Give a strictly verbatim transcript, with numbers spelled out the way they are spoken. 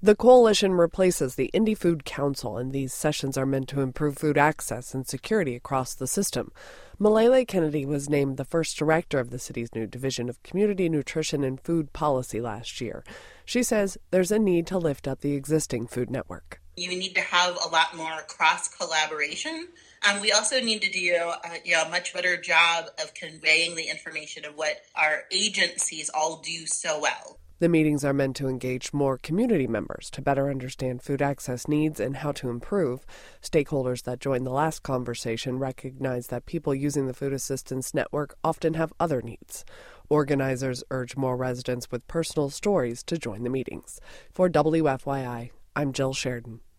The coalition replaces the Indie Food Council, and these sessions are meant to improve food access and security across the system. Malele Kennedy was named the first director of the city's new Division of Community Nutrition and Food Policy last year. She says there's a need to lift up the existing food network. You need to have a lot more cross-collaboration. Um, we also need to do uh, you know, a much better job of conveying the information of what our agencies all do so well. The meetings are meant to engage more community members to better understand food access needs and how to improve. Stakeholders that joined the last conversation recognize that people using the food assistance network often have other needs. Organizers urge more residents with personal stories to join the meetings. For W F Y I, I'm Jill Sheridan.